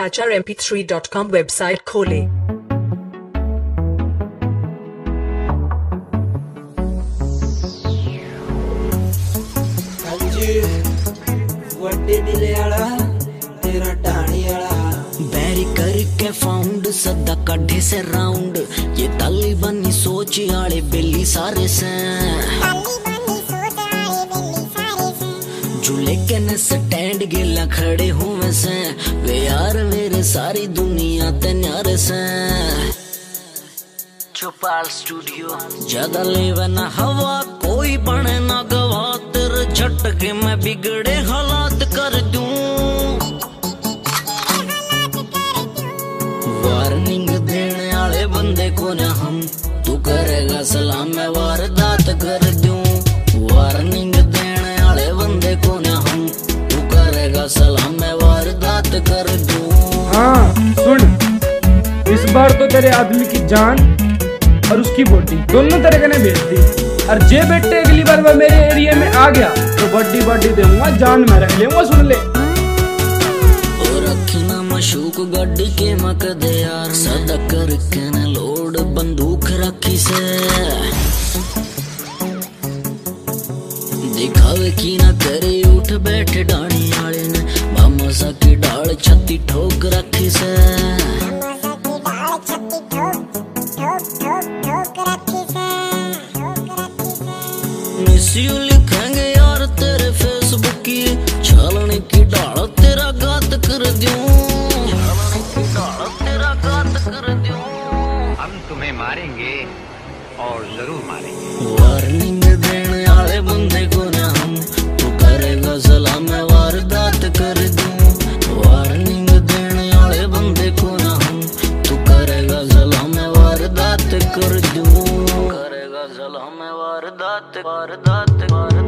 HRMP3.com website खोलें। वड्डे दिले आला तेरा टाणी आला बैरी करके फाउंड सदा कढ़े से राउंड ये तालिबानी सोच आले बेली सारे से झूले के न स्टैंड गिला खड़े हुए से वे यार मेरे सारी दुनिया ते न्यारे से चौपाल स्टूडियो ज्यादा लेवे ना हवा कोई बने ना गवा तेरे झटके मैं बिगड़े हालात कर दूं वार्निंग देने वाले बंदे को न हम तू करेगा सलाम मैं वारदात कर दूं वार्निंग देने वाले बंदे को न हम तू करेगा सलाम मैं वारदात कर दूं। हाँ सुन, इस बार तो तेरे आदमी की जान और उसकी बॉडी दोनों तरह ने भेज दी और जे बेटे अगली बार वो मेरे एरिया में आ गया तो बड्डी बड्डी दूंगा, जान में रख लेंगा। सुन ले रखना मशूक गड्डी के मक दे यार सदा करके न लोड बंदूक रखी से दिखावे की ना करे उठ बैठे डाणी आले ने बामसा की डाल छत्ती ठोक रखी से मिस्यू लिखेंगे यार तेरे फेसबुक की छालने की डाल तेरा गात कर दूं तेरा गात कर दूं हम तुम्हें मारेंगे और जरूर मारेंगे। वार्निंग देने वाले बंदे को ना हम तू करेगा सलाम मैं वारदात कर दूं वार्निंग देने वाले बंदे को ना हम तू करेगा सलाम मैं वारदात कर दूं करेगा सलाम मैं वारदात वारदात वारदात।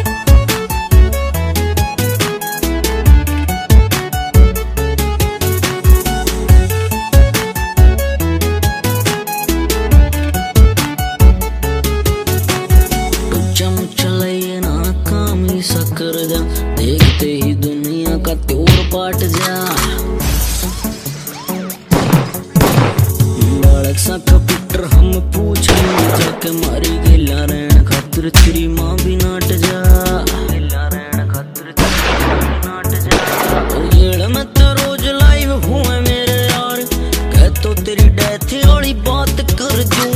कर जा देखते ही दुनिया का त्योर पाट जा बालक सा कपिटर हम पूछ जाके मारी गेला रहन खातिर तेरी माँ भी नाट जा गेला रहन खातिर तेरी माँ भी नाट जा ओ येड़ में तो रोज लाइव हुए मेरे यार कह तो तेरी डेथ वाली बात कर दूं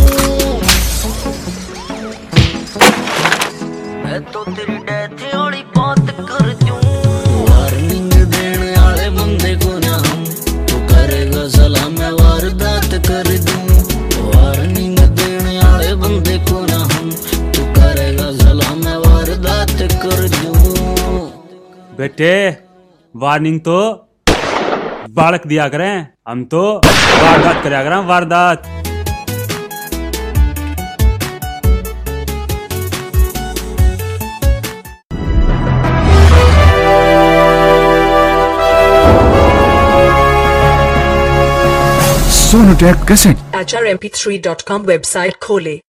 मैं तो तेरी डेथ वाली बात कर दूं वार्निंग देने वाले बंदे को ना हम तू करेगा सलाम मैं वारदात कर दूं वार्निंग देने वाले बंदे को ना हम तू करेगा सलाम मैं वारदात कर दूं। बेटे वार्निंग तो बालक दिया करें, हम तो वारदात करा करें वारदात। HRMP3.com वेबसाइट खोलें।